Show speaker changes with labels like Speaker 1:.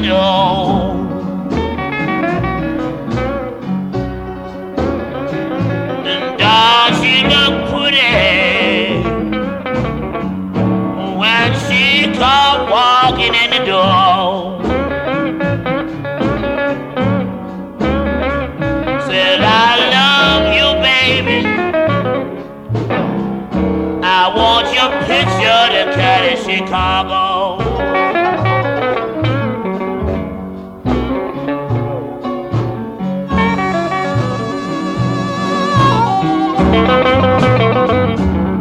Speaker 1: door. And dog, she looked pretty when she come walking in the door. Said, I love you, baby. I want your picture to carry Chicago.